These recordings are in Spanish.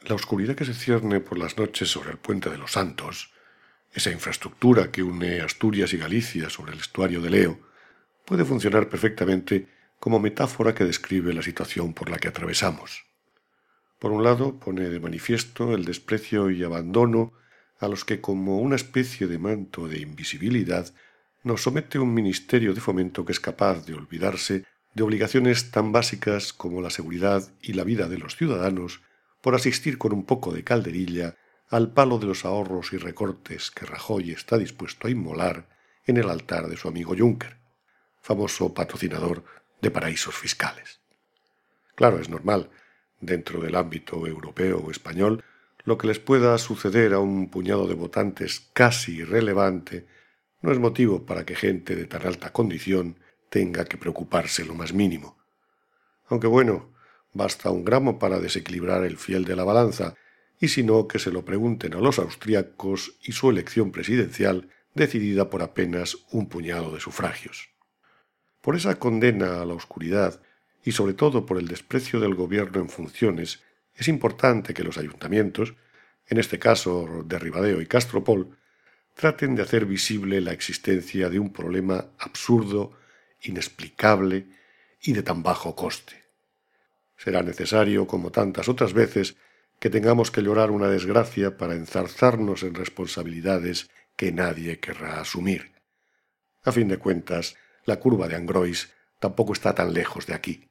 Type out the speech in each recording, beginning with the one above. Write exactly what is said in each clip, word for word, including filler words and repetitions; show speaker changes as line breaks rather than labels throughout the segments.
La oscuridad que se cierne por las noches sobre el Puente de los Santos, esa infraestructura que une Asturias y Galicia sobre el estuario del Eo, puede funcionar perfectamente como metáfora que describe la situación por la que atravesamos. Por un lado, pone de manifiesto el desprecio y abandono a los que, como una especie de manto de invisibilidad, nos somete un ministerio de fomento que es capaz de olvidarse de obligaciones tan básicas como la seguridad y la vida de los ciudadanos por asistir con un poco de calderilla al palo de los ahorros y recortes que Rajoy está dispuesto a inmolar en el altar de su amigo Juncker, famoso patrocinador de paraísos fiscales. Claro, es normal, dentro del ámbito europeo o español, lo que les pueda suceder a un puñado de votantes casi irrelevante no es motivo para que gente de tan alta condición tenga que preocuparse lo más mínimo. Aunque bueno, basta un gramo para desequilibrar el fiel de la balanza, y si no, que se lo pregunten a los austríacos y su elección presidencial decidida por apenas un puñado de sufragios. Por esa condena a la oscuridad, y sobre todo por el desprecio del gobierno en funciones, es importante que los ayuntamientos, en este caso de Ribadeo y Castropol, traten de hacer visible la existencia de un problema absurdo, inexplicable y de tan bajo coste. Será necesario, como tantas otras veces, que tengamos que llorar una desgracia para enzarzarnos en responsabilidades que nadie querrá asumir. A fin de cuentas, la curva de Angrois tampoco está tan lejos de aquí.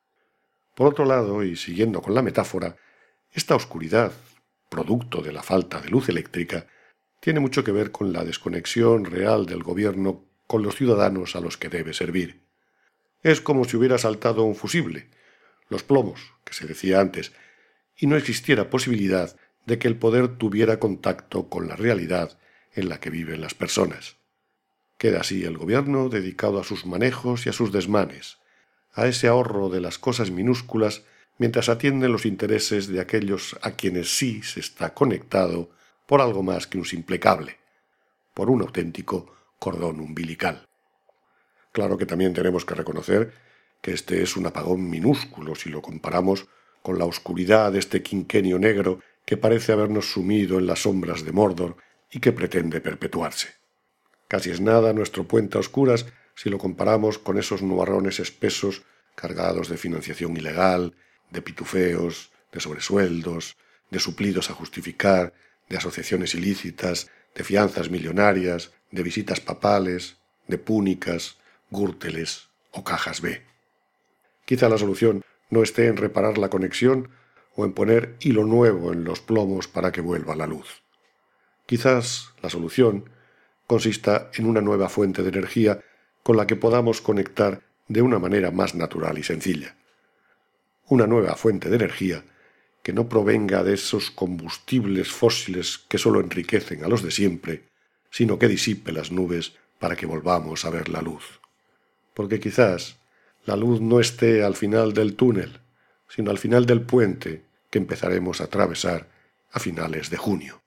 Por otro lado, y siguiendo con la metáfora, esta oscuridad, producto de la falta de luz eléctrica, tiene mucho que ver con la desconexión real del gobierno con los ciudadanos a los que debe servir. Es como si hubiera saltado un fusible, los plomos, que se decía antes, y no existiera posibilidad de que el poder tuviera contacto con la realidad en la que viven las personas. Queda así el gobierno dedicado a sus manejos y a sus desmanes, a ese ahorro de las cosas minúsculas mientras atienden los intereses de aquellos a quienes sí se está conectado por algo más que un simple cable, por un auténtico cordón umbilical. Claro que también tenemos que reconocer que este es un apagón minúsculo si lo comparamos con la oscuridad de este quinquenio negro que parece habernos sumido en las sombras de Mordor y que pretende perpetuarse. Casi es nada nuestro puente a oscuras si lo comparamos con esos nubarrones espesos cargados de financiación ilegal, de pitufeos, de sobresueldos, de suplidos a justificar, de asociaciones ilícitas, de fianzas millonarias, de visitas papales, de púnicas, gürteles o cajas B. Quizá la solución no esté en reparar la conexión o en poner hilo nuevo en los plomos para que vuelva la luz. Quizás la solución consista en una nueva fuente de energía con la que podamos conectar de una manera más natural y sencilla. Una nueva fuente de energía que no provenga de esos combustibles fósiles que sólo enriquecen a los de siempre, sino que disipe las nubes para que volvamos a ver la luz. Porque quizás la luz no esté al final del túnel, sino al final del puente que empezaremos a atravesar a finales de junio.